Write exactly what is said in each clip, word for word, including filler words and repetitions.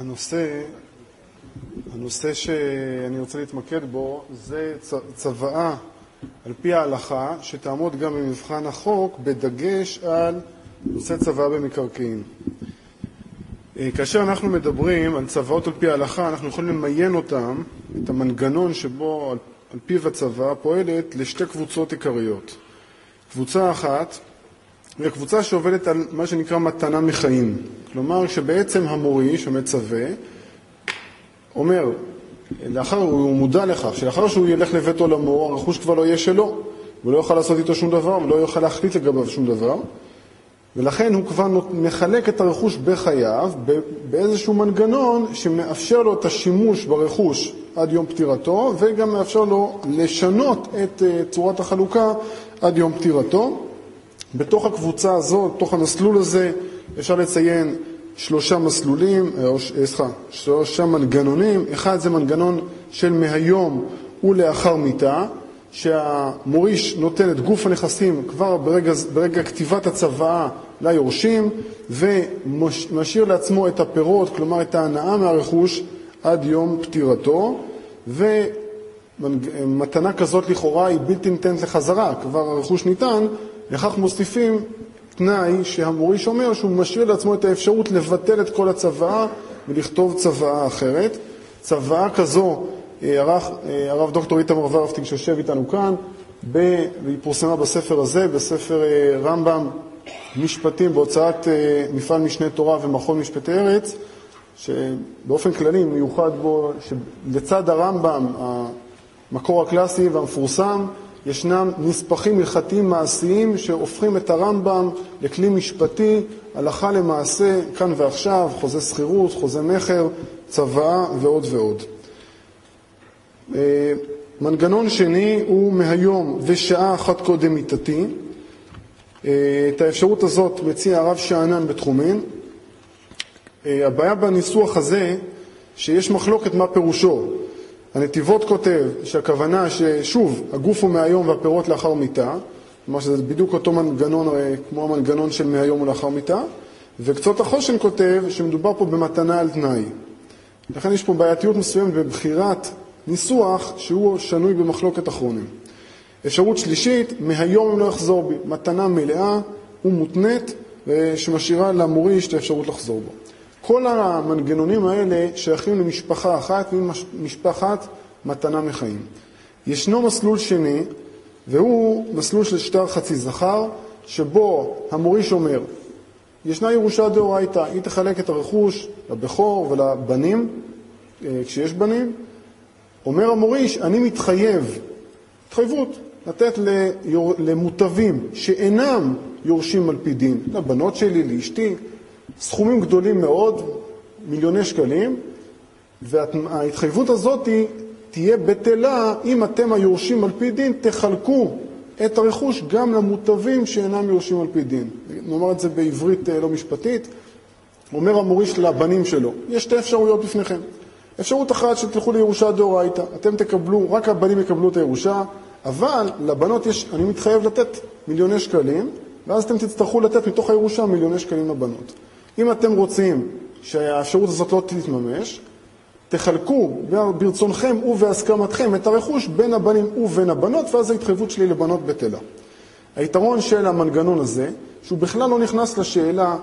הנושא, הנושא שאני רוצה להתמקד בו זה צוואה על פי ההלכה שתעמוד גם במבחן החוק בדגש על נושא צוואה במקרקעין. כאשר אנחנו מדברים על צוואות על פי ההלכה, אנחנו יכולים למיין אותם, את המנגנון שבו על, על פיו הצוואה פועלת לשתי קבוצות עיקריות. קבוצה אחת היא הקבוצה שעובדת על מה שנקרא מתנה מחיים. כלומר שבעצם המוריש, המצווה, אומר, לאחר, הוא מודע לכך, שלאחר שהוא ילך לבית עולמו, הרכוש כבר לא יהיה שלו, הוא לא יוכל לעשות איתו שום דבר, הוא לא יוכל להחליט לגביו שום דבר, ולכן הוא כבר מחלק את הרכוש בחייו באיזשהו מנגנון שמאפשר לו את השימוש ברכוש עד יום פטירתו, וגם מאפשר לו לשנות את צורת החלוקה עד יום פטירתו. בתוך הקבוצה הזאת, בתוך המסלול הזה, אפשר לציין שלושה מסלולים, או, סליחה, שלושה מנגנונים. אחד זה מנגנון של מהיום ולאחר מיתה, שהמוריש נותן את גוף הנכסים כבר ברגע, ברגע כתיבת הצוואה ליורשים, ומשאיר לעצמו את הפירות, כלומר את ההנאה מהרכוש עד יום פטירתו, ומתנה כזאת לכאורה היא בלתי ניתנת לחזרה, כבר הרכוש ניתן, לכך מוסיפים תנאי שהמוריש אומר שהוא משאיר לעצמו את האפשרות לבטל את כל הצוואה ולכתוב צוואה אחרת. צוואה כזו ערך הרב דוקטור איתמר ורפטינג שיושב איתנו כאן, והיא פורסמה בספר הזה, בספר רמב"ם משפטים בהוצאת מפעל משנה תורה ומכון משפטי ארץ, שבאופן כללי מיוחד בו שלצד הרמב"ם, המקור הקלאסי והמפורסם, ישנם נספחים הלכתיים מעשיים שהופכים את הרמב"ם לכלי משפטי, הלכה למעשה, כאן ועכשיו, חוזה שכירות, חוזה מחר, צוואה ועוד ועוד. מנגנון שני הוא מהיום ושעה אחת קודם מיתתי. את האפשרות הזאת מציע הרב שאנן בתחומין. הבעיה בניסוח הזה שיש מחלוקת מה פירושו. הנתיבות כותב שהכוונה ששוב הגוף הוא מהיום והפירות לאחר מיתה, כלומר שזה בדיוק אותו מנגנון כמו המנגנון של מהיום ולאחר מיתה, וקצות החושן כותב שמדובר פה במתנה על תנאי. לכן יש פה בעייתיות מסוימת בבחירת ניסוח שהוא שנוי במחלוקת אחרונים. אפשרות שלישית, מהיום אם לא יחזור בי, מתנה מלאה ומותנית שמשאירה למוריש את האפשרות לחזור בו. כל המנגנונים האלה שייכים למשפחה אחת, משפחת מתנה מחיים. ישנו מסלול שני, והוא מסלול של שטר חצי זכר, שבו המוריש אומר, ישנה ירושה דאורייתא, היא תחלק את הרכוש לבכור ולבנים, כשיש בנים. אומר המוריש, אני מתחייב, התחייבות, לתת למוטבים שאינם יורשים על פי דין, לבנות שלי, לאשתי, סכומים גדולים מאוד, מיליוני שקלים, וההתחייבות הזאת תהיה בטלה אם אתם היורשים על פי דין תחלקו את הרכוש גם למוטבים שאינם יורשים על פי דין. נאמר את זה בעברית לא משפטית. אומר המוריש לבנים שלו, יש שתי אפשרויות בפניכם. אפשרות אחת שתלכו לירושה דאורייתא, אתם תקבלו, רק הבנים יקבלו את הירושה, אבל לבנות יש, אני מתחייב לתת מיליוני שקלים, ואז אתם תצטרכו לתת מתוך הירושה מיליוני שקלים לבנות. אם אתם רוצים שהאפשרות הזאת לא תתממש, תחלקו ברצונכם ובהסכמתכם את הרכוש בין הבנים ובין הבנות, ואז ההתחייבות שלי לבנות בטלה. היתרון של המנגנון הזה, שהוא בכלל לא נכנס לשאלה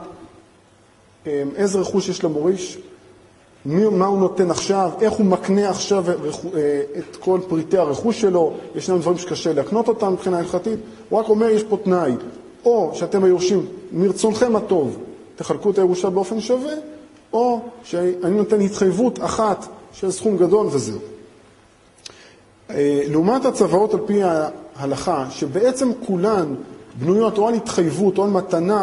איזה רכוש יש למוריש, מה הוא נותן עכשיו, איך הוא מקנה עכשיו את כל פריטי הרכוש שלו, ישנם דברים שקשה להקנות אותם מבחינה הלכתית, הוא רק אומר יש פה תנאי, או שאתם היורשים מרצונכם הטוב, תחלקו את הירושה באופן שווה, או שאני נותן התחייבות אחת של סכום גדול וזהו. לעומת הצוואות על פי ההלכה, שבעצם כולן בנויות או על התחייבות או על מתנה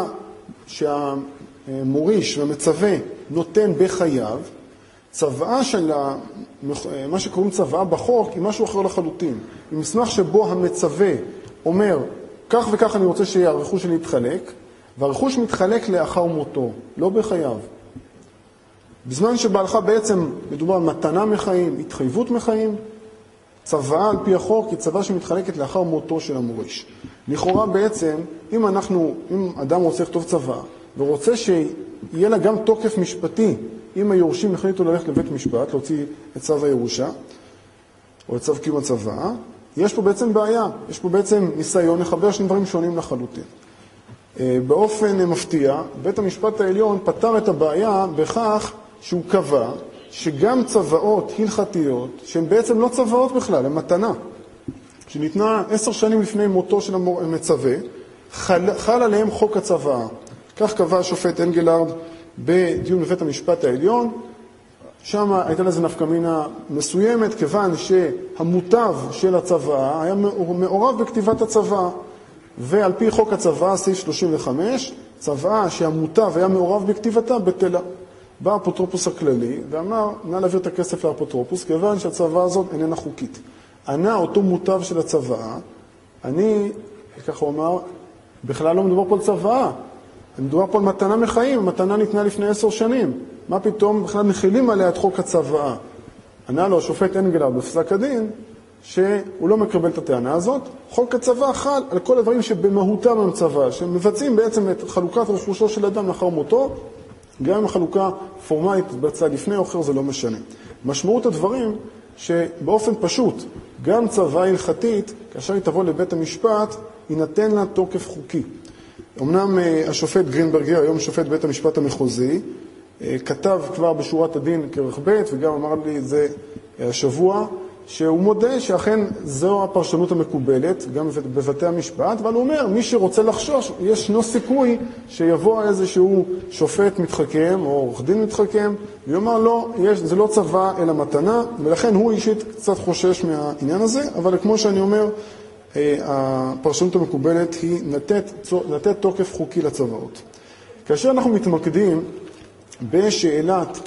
שהמוריש והמצווה נותן בחייו, צוואה של מה שקוראים צוואה בחוק היא משהו אחר לחלוטין. היא מסמך שבו המצווה אומר, כך וכך אני רוצה שהרכוש שלי יתחלק, והרכוש מתחלק לאחר מותו, לא בחייו. בזמן שבהלכה בעצם מדובר על מתנה מחיים, התחייבות מחיים, צוואה על פי החוק היא צוואה שמתחלקת לאחר מותו של המוריש. לכאורה בעצם, אם אנחנו, אם אדם רוצה לכתוב צוואה, ורוצה שיהיה לה גם תוקף משפטי, אם היורשים החליטו ללכת לבית משפט, להוציא את צו הירושה, או את צו קיום הצוואה, יש פה בעצם בעיה, יש פה בעצם ניסיון לחבר שני דברים שונים לחלוטין. באופן מפתיע, בית המשפט העליון פתר את הבעיה בכך שהוא קבע שגם צוואות הלכתיות, שהן בעצם לא צוואות בכלל, הן מתנה, שניתנה עשר שנים לפני מותו של המצווה, חל, חל עליהם חוק הצוואה. כך קבע השופט אנגלרד בדיון בבית המשפט העליון, שם הייתה לזה נפקמינה מסוימת, כיוון שהמוטב של הצוואה היה מעורב בכתיבת הצוואה, ועל פי חוק הצוואה, סעיף שלושים וחמש, צוואה שהמוטב היה מעורב בכתיבתה בטלה. בא האפוטרופוס הכללי ואמר, נא להעביר את הכסף לאפוטרופוס, כיוון שהצוואה הזאת איננה חוקית. ענה אותו מוטב של הצוואה, אני, ככה הוא אמר, בכלל לא מדובר פה על צוואה, מדובר פה על מתנה מחיים, מתנה ניתנה לפני עשר שנים. מה פתאום בכלל מחילים עליה את חוק הצוואה? ענה לו השופט אנגלרד בפסק הדין, שהוא לא מקבל את הטענה הזאת. חוק הצוואה חל על כל הדברים שבמהותם הם צוואה, שמבצעים בעצם את חלוקת רכושו של אדם לאחר מותו, גם אם החלוקה פורמלית בצד לפני או אחר זה לא משנה. משמעות הדברים שבאופן פשוט, גם צוואה הלכתית, כאשר היא תבוא לבית המשפט, יינתן לה תוקף חוקי. אמנם השופט גרינברגר, היום שופט בית המשפט המחוזי, כתב כבר בשורת הדין כרך ב' וגם אמר לי את זה השבוע, שהוא מודה שאכן זו הפרשנות המקובלת, גם בבתי המשפט, אבל הוא אומר, מי שרוצה לחשוש, יש נו סיכוי שיבוא איזשהו שופט מתחכם, או עורך דין מתחכם, ויאמר לא, יש, זה לא צוואה אלא מתנה, ולכן הוא אישית קצת חושש מהעניין הזה, אבל כמו שאני אומר, הפרשנות המקובלת היא לתת, לתת תוקף חוקי לצוואות. כאשר אנחנו מתמקדים בשאלת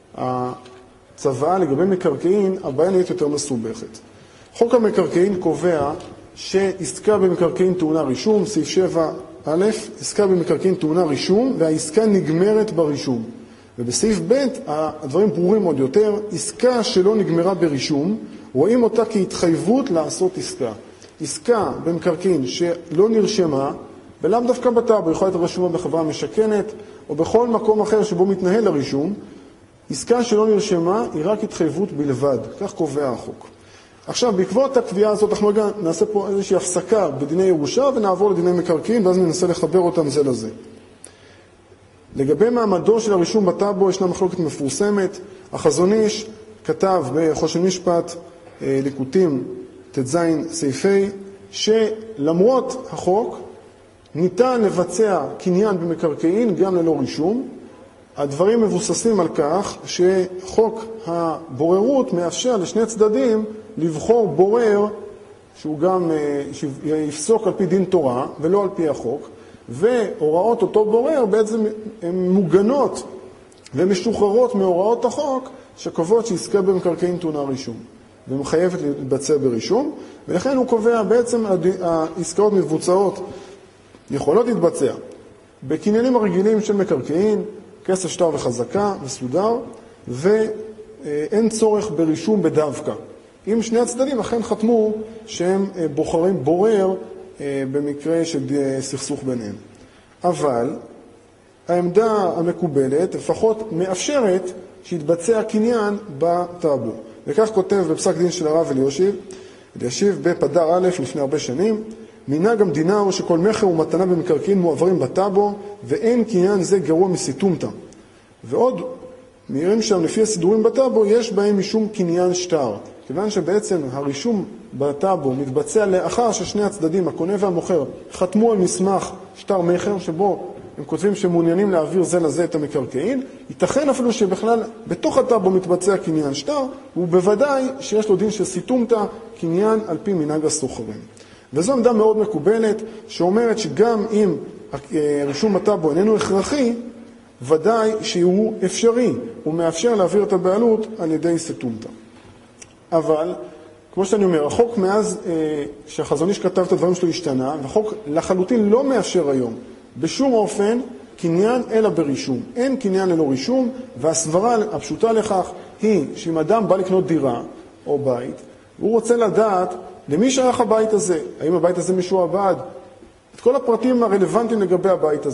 הצוואה לגבי מקרקעין, הבעיה נהיית יותר מסובכת. חוק המקרקעין קובע שעסקה במקרקעין טעונה רישום, סעיף שבע א', עסקה במקרקעין טעונה רישום, והעסקה נגמרת ברישום. ובסעיף ב' הדברים ברורים עוד יותר, עסקה שלא נגמרה ברישום, רואים אותה כהתחייבות לעשות עסקה. עסקה במקרקעין שלא נרשמה, ולאו דווקא בטאבו, יכולה להיות רשומה בחברה משכנת, או בכל מקום אחר שבו מתנהל הרישום, עסקה שלא נרשמה היא רק התחייבות בלבד, כך קובע החוק. עכשיו, בעקבות הקביעה הזאת, אנחנו רגע נעשה פה איזושהי הפסקה בדיני ירושה, ונעבור לדיני מקרקעין, ואז ננסה לחבר אותם זה לזה. לגבי מעמדו של הרישום בטאבו, ישנה מחלוקת מפורסמת. החזון איש כתב בחושן משפט ליקוטים תז סעיפי, שלמרות החוק, ניתן לבצע קניין במקרקעין גם ללא רישום. הדברים מבוססים על כך שחוק הבוררות מאפשר לשני צדדים לבחור בורר שהוא גם יפסוק על פי דין תורה ולא על פי החוק, והוראות אותו בורר בעצם הן מוגנות ומשוחררות מהוראות החוק שקובעות שעסקה במקרקעין טעונה רישום ומחייבת להתבצע ברישום, ולכן הוא קובע בעצם העסקאות מבוצעות יכולות להתבצע בקניינים הרגילים של מקרקעין, כסף שטר וחזקה וסודר, ואין צורך ברישום בדווקא. אם שני הצדדים אכן חתמו שהם בוחרים בורר במקרה של סכסוך ביניהם. אבל העמדה המקובלת לפחות מאפשרת שיתבצע קניין בטאבו. וכך כותב בפסק דין של הרב אלישיב, אלישיב בפדר א' לפני הרבה שנים, מנהג המדינה הוא שכל מחר ומתנה במקרקעין מועברים בטאבו, ואין קניין זה גרוע מסיתומתא. ועוד מעירים שם לפי הסידורים בטאבו, יש בהם משום קניין שטר. כיוון שבעצם הרישום בטאבו מתבצע לאחר ששני הצדדים, הקונה והמוכר, חתמו על מסמך שטר מחר, שבו הם כותבים שמעוניינים להעביר זה לזה את המקרקעין, ייתכן אפילו שבכלל בתוך הטאבו מתבצע קניין שטר, ובוודאי שיש לו דין של סיתומתא, קניין על פי מנהג הסוחרים. וזו עמדה מאוד מקובלת, שאומרת שגם אם הרישום בטאבו איננו הכרחי, ודאי שהוא אפשרי, הוא מאפשר להעביר את הבעלות על ידי סיתומתא. אבל, כמו שאני אומר, החוק מאז אה, שהחזון איש כתב את הדברים שלו השתנה, והחוק לחלוטין לא מאפשר היום, בשום אופן, קניין אלא ברישום. אין קניין ללא רישום, והסברה הפשוטה לכך היא שאם אדם בא לקנות דירה או בית, הוא רוצה לדעת למי שייך הבית הזה, האם הבית הזה משועבד, את כל הפרטים הרלוונטיים לגבי הבית הזה.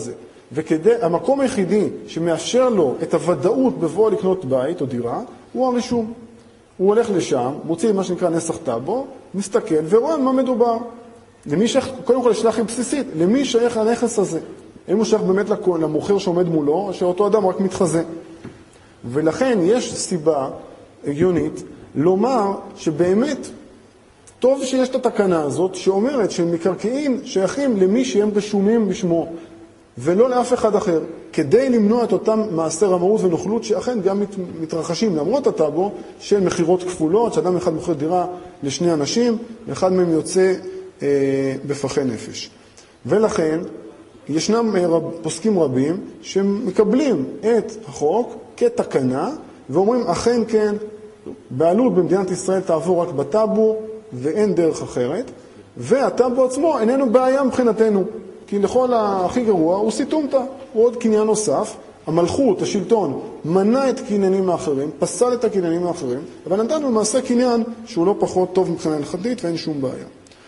והמקום היחידי שמאפשר לו את הוודאות בבוא לקנות בית או דירה, הוא הרישום. הוא הולך לשם, מוציא מה שנקרא נסח טאבו, מסתכל ורואה מה מדובר. למי שייך, קודם כל השאלה הכי בסיסית, למי שייך הנכס הזה? אם הוא שייך באמת למוכר שעומד מולו, או שאותו אדם רק מתחזה. ולכן יש סיבה הגיונית לומר שבאמת טוב שיש את התקנה הזאת שאומרת שמקרקעין שייכים למי שהם רשומים בשמו ולא לאף אחד אחר, כדי למנוע את אותם מעשי רמאות ונוכלות שאכן גם מת, מתרחשים למרות הטאבו של מחירות כפולות, שאדם אחד מוכר דירה לשני אנשים ואחד מהם יוצא אה, בפחי נפש. ולכן ישנם רב, פוסקים רבים שמקבלים את החוק כתקנה ואומרים אכן כן, בעלות במדינת ישראל תעבור רק בטאבו ואין דרך אחרת, והטאבו עצמו איננו בעיה מבחינתנו, כי לכל הכי גרוע הוא סיתומתא, הוא עוד קניין נוסף, המלכות, השלטון, מנע את קניינים האחרים, פסל את הקניינים האחרים, אבל נתנו למעשה קניין שהוא לא פחות טוב מבחינה הלכתית ואין שום בעיה.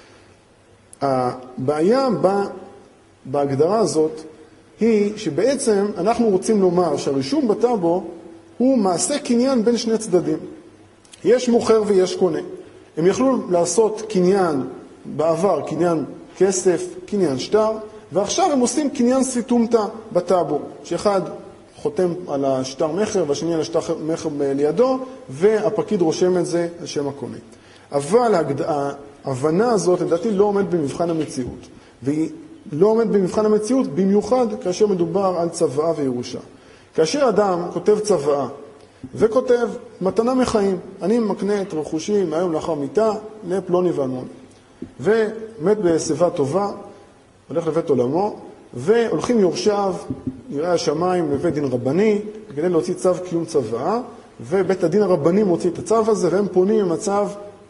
הבעיה בהגדרה הזאת היא שבעצם אנחנו רוצים לומר שהרישום בטאבו הוא מעשה קניין בין שני צדדים. יש מוכר ויש קונה. הם יכלו לעשות קניין בעבר, קניין כסף, קניין שטר, ועכשיו הם עושים קניין סיתומתא בטאבו, שאחד חותם על השטר מחר והשני על השטר מחר לידו, והפקיד רושם את זה על שם הקונה. אבל ההבנה הזאת לדעתי לא עומד במבחן המציאות, והיא לא עומד במבחן המציאות במיוחד כאשר מדובר על צוואה וירושה. כאשר אדם כותב צוואה וכותב מתנה מחיים, אני מקנה את רכושי מהיום לאחר מיתה לפלוני ואלמוני, ומת בשיבה טובה, הולך לבית עולמו, והולכים יורשיו, יראי השמיים, לבית דין רבני, כדי להוציא צו קיום צוואה, ובית הדין הרבני מוציא את הצו הזה, והם פונים במצב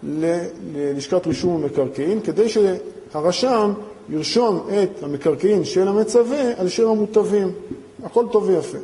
ללשכת רישום המקרקעין, כדי שהרשם ירשום את המקרקעין של המצווה על שם המוטבים. הכל טוב ויפה.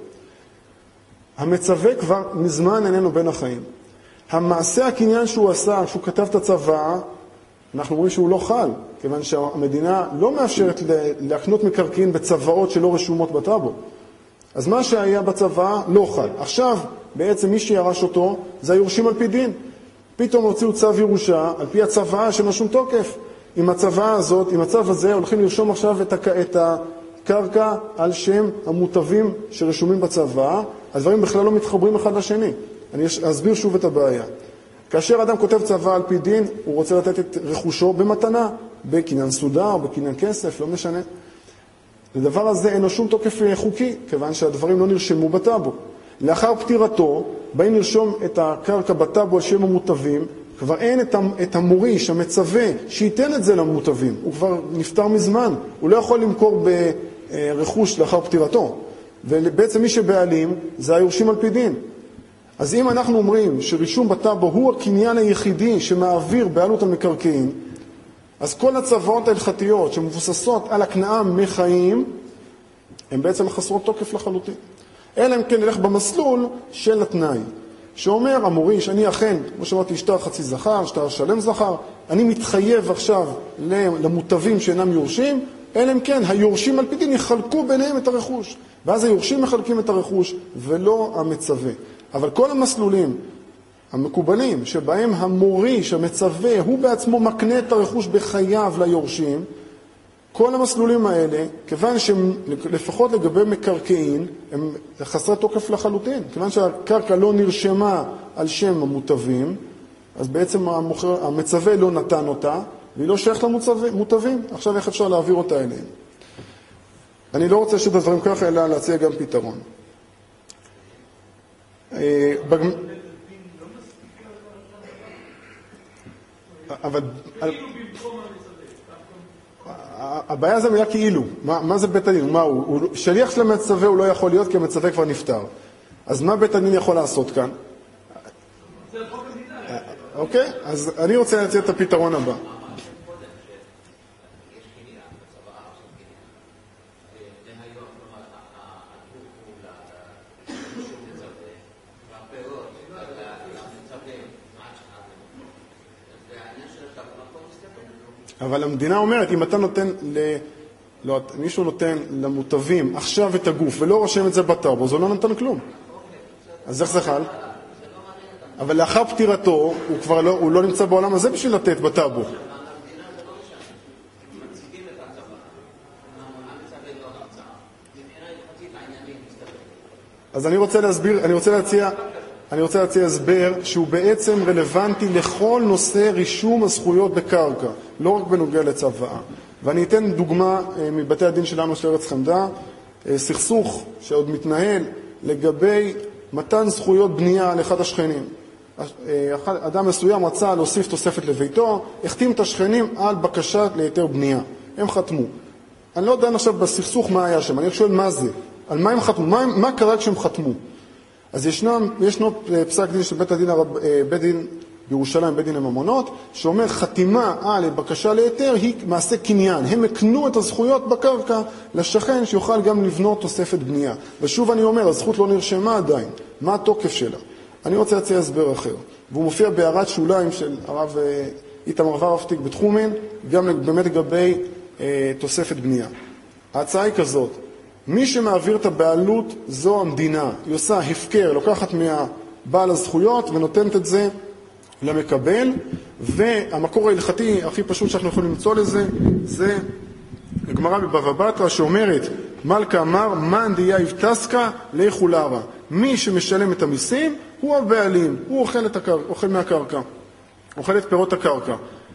המצווה כבר מזמן איננו בין החיים. המעשה הקניין שהוא עשה, כשהוא כתב את הצוואה, אנחנו רואים שהוא לא חל, כיוון שהמדינה לא מאפשרת להקנות מקרקעין בצוואות שלא רשומות בטאבו. אז מה שהיה בצוואה לא חל. עכשיו, בעצם מי שירש אותו, זה היורשים על פי דין. פתאום הוציאו צו ירושה, על פי הצוואה שאין שום תוקף. עם הצוואה הזאת, עם הצו הזה, הולכים לרשום עכשיו את, את הקרקע על שם המוטבים שרשומים בצוואה. הדברים בכלל לא מתחברים אחד לשני. אני אסביר שוב את הבעיה. כאשר אדם כותב צוואה על פי דין, הוא רוצה לתת את רכושו במתנה, בקניין סודר, בקניין כסף, לא משנה. לדבר הזה אין לו שום תוקף חוקי, כיוון שהדברים לא נרשמו בטאבו. לאחר פטירתו, באים לרשום את הקרקע בטאבו על שם המוטבים, כבר אין את המוריש, המצווה, שייתן את זה למוטבים. הוא כבר נפטר מזמן, הוא לא יכול למכור ברכוש לאחר פטירתו. ובעצם מי שבעלים זה היורשים על פי דין. אז אם אנחנו אומרים שרישום בטאבו הוא הקניין היחידי שמעביר בעלות המקרקעין, אז כל הצוואות ההלכתיות שמבוססות על הקנאה מחיים, הן בעצם חסרות תוקף לחלוטין. אלא אם כן נלך במסלול של התנאי, שאומר המוריש, אני אכן, כמו שאמרתי, שטר חצי זכר, שטר שלם זכר, אני מתחייב עכשיו למוטבים שאינם יורשים, אלא אם כן היורשים על פי דין יחלקו ביניהם את הרכוש. ואז היורשים מחלקים את הרכוש ולא המצווה. אבל כל המסלולים המקובלים שבהם המוריש, המצווה, הוא בעצמו מקנה את הרכוש בחייו ליורשים, כל המסלולים האלה, כיוון שלפחות לגבי מקרקעין, הם חסרי תוקף לחלוטין. כיוון שהקרקע לא נרשמה על שם המוטבים, אז בעצם המוכר, המצווה לא נתן אותה, והיא לא שייך למוטבים. עכשיו איך אפשר להעביר אותה אליהם? אני לא רוצה שאת הדברים ככה, אלא להציע גם פתרון. אבל הבעיה זה מילה כאילו. מה זה בית הדין? מה הוא? שליח של המצווה הוא לא יכול להיות כי המצווה כבר נפטר. אז מה בית הדין יכול לעשות כאן? אוקיי? אז אני רוצה להציע את הפתרון הבא. אבל המדינה אומרת, אם אתה נותן לא, מישהו נותן למוטבים עכשיו את הגוף ולא רושם את זה בטאבו, זה לא נתן כלום. אז איך זה חל? אבל לאחר פטירתו הוא כבר לא, הוא לא נמצא בעולם הזה בשביל לתת בטאבו. אז אני רוצה להסביר, אני רוצה להציע, אני רוצה להציע הסבר שהוא בעצם רלוונטי לכל נושא רישום הזכויות בקרקע, לא רק בנוגע לצוואה. ואני אתן דוגמה מבתי הדין שלנו של ארץ חמדה, סכסוך שעוד מתנהל לגבי מתן זכויות בנייה לאחד השכנים. אדם מסוים רצה להוסיף תוספת לביתו, החתים את השכנים על בקשה ליתר בנייה. הם חתמו. אני לא יודע עכשיו בסכסוך מה היה שם, אני שואל מה זה, על מה הם חתמו, מה, מה קרה כשהם חתמו. אז ישנם, ישנו פסק דין של בית הדין, הרב, בית דין בירושלים, בית דין הממונות, שאומר חתימה על בקשה ליתר היא מעשה קניין. הם הקנו את הזכויות בקרקע לשכן שיוכל גם לבנות תוספת בנייה. ושוב אני אומר, הזכות לא נרשמה עדיין. מה התוקף שלה? אני רוצה להציע הסבר אחר. והוא מופיע בהערת שוליים של הרב איתמר ורפטיק בתחומין, גם באמת לגבי אה, תוספת בנייה. ההצעה היא כזאת, מי שמעביר את הבעלות זו המדינה. היא עושה הפקר, לוקחת מהבעל הזכויות ונותנת את זה למקבל, והמקור ההלכתי הכי פשוט שאנחנו יכולים למצוא לזה, זה הגמרא בבבא בתרא שאומרת, מלכה אמר, מן דיה יבטסקה לאכולרה. מי שמשלם את המיסים הוא הבעלים, הוא אוכל, את הקר... אוכל מהקרקע, אוכל את פירות הקרקע.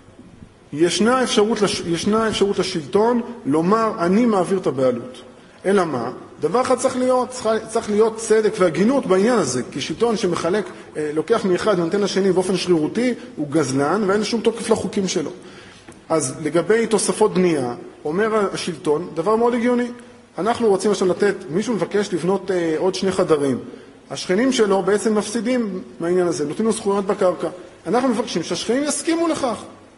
ישנה אפשרות, לש... ישנה אפשרות לשלטון לומר, אני מעביר את הבעלות. אלא מה? דבר אחד צריך להיות, צריך להיות צדק והגינות בעניין הזה, כי שלטון שמחלק, לוקח מאחד ונותן לשני באופן שרירותי, הוא גזלן ואין שום תוקף לחוקים שלו. אז לגבי תוספות בנייה, אומר השלטון, דבר מאוד הגיוני. אנחנו רוצים עכשיו לתת, מישהו מבקש לבנות אה, עוד שני חדרים. השכנים שלו בעצם מפסידים מהעניין הזה, נותנים לו זכויות בקרקע. אנחנו מבקשים שהשכנים יסכימו לכך.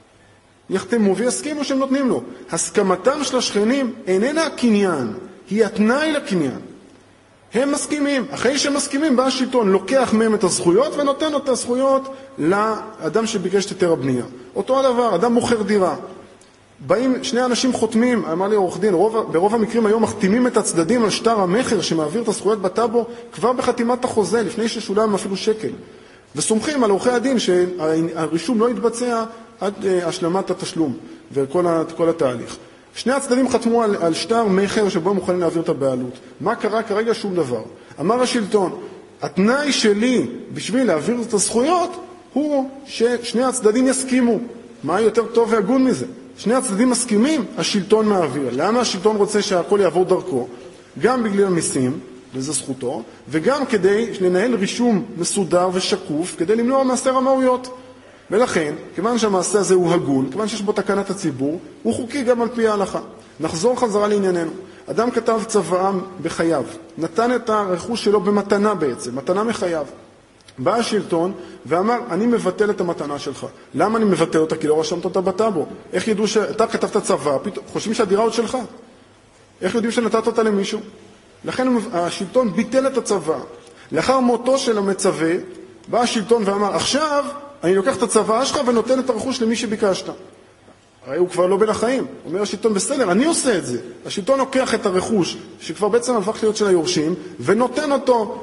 יחתמו ויסכימו שהם נותנים לו. הסכמתם של השכנים איננה הקניין, היא התנאי לקניין. הם מסכימים. אחרי שהם מסכימים, בא השלטון, לוקח מהם את הזכויות ונותן את הזכויות לאדם שביקש את היתר הבנייה. אותו הדבר, אדם מוכר דירה. באים שני אנשים חותמים, אמר לי עורך דין, רוב, ברוב המקרים היום מחתימים את הצדדים על שטר המחר שמעביר את הזכויות בטאבו כבר בחתימת החוזה, לפני ששולם אפילו שקל. וסומכים על עורכי הדין שהרישום לא יתבצע עד השלמת התשלום וכל כל התהליך. שני הצדדים חתמו על, על שטר מחר שבו הם מוכנים להעביר את הבעלות. מה קרה כרגע? שום דבר. אמר השלטון, התנאי שלי בשביל להעביר את הזכויות הוא ששני הצדדים יסכימו. מה יותר טוב והגון מזה? שני הצדדים מסכימים, השלטון מעביר. למה השלטון רוצה שהכל יעבור דרכו? גם בגלל המיסים, וזו זכותו, וגם כדי לנהל רישום מסודר ושקוף, כדי למנוע מעשה רמאויות. ולכן, כיוון שהמעשה הזה הוא הגון, כיוון שיש בו תקנת הציבור, הוא חוקי גם על פי ההלכה. נחזור חזרה לענייננו. אדם כתב צוואה בחייו, נתן את הרכוש שלו במתנה בעצם, מתנה מחייו. בא השלטון ואמר, אני מבטל את המתנה שלך. למה אני מבטל אותה? כי לא רשמת אותה בטאבו. איך ידעו שאתה כתבת צוואה, חושבים שהדירה עוד שלך? איך יודעים שנתת אותה למישהו? לכן השלטון ביטל את הצוואה. לאחר מותו של המצווה, בא השלטון ואמר, עכשיו אני לוקח את הצוואה שלך ונותן את הרכוש למי שביקשת. הרי הוא כבר לא בין החיים. אומר השלטון, בסדר, אני עושה את זה. השלטון לוקח את הרכוש, שכבר בעצם הפך להיות של היורשים, ונותן אותו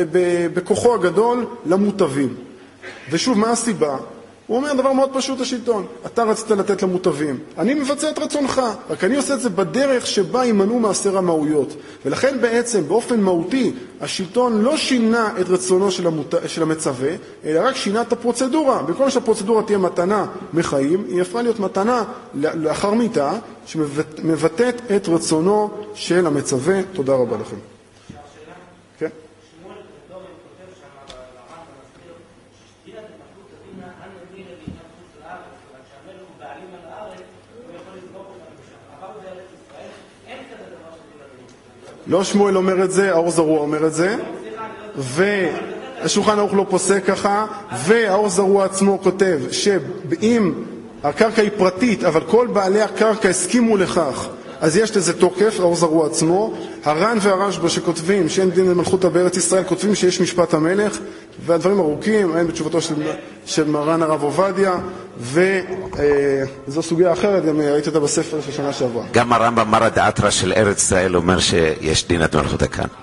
בכוחו הגדול למוטבים. ושוב, מה הסיבה? הוא אומר דבר מאוד פשוט השלטון, אתה רצית לתת למוטבים, אני מבצע את רצונך, רק אני עושה את זה בדרך שבה יימנעו מעשה רמאויות. ולכן בעצם באופן מהותי השלטון לא שינה את רצונו של, המות... של המצווה, אלא רק שינה את הפרוצדורה. במקום שהפרוצדורה תהיה מתנה מחיים, היא הפכה להיות מתנה לאחר מיתה שמבטאת את רצונו של המצווה. תודה רבה לכם. לא שמואל אומר את זה, האור זרוע אומר את זה, והשולחן ערוך לא פוסק ככה, והאור זרוע עצמו כותב שאם הקרקע היא פרטית, אבל כל בעלי הקרקע הסכימו לכך, אז יש לזה תוקף, האור זרוע עצמו. הר"ן והרשב"א שכותבים שאין דין למלכותא בארץ ישראל, כותבים שיש משפט המלך, והדברים ארוכים, אין בתשובתו של, של מרן הרב עובדיה, וזו סוגיה אחרת, גם ראיתי אותה בספר של שנה שעברה. גם הרמב"ם מרא דאתרא של ארץ ישראל אומר שיש דין את מלכותא כאן.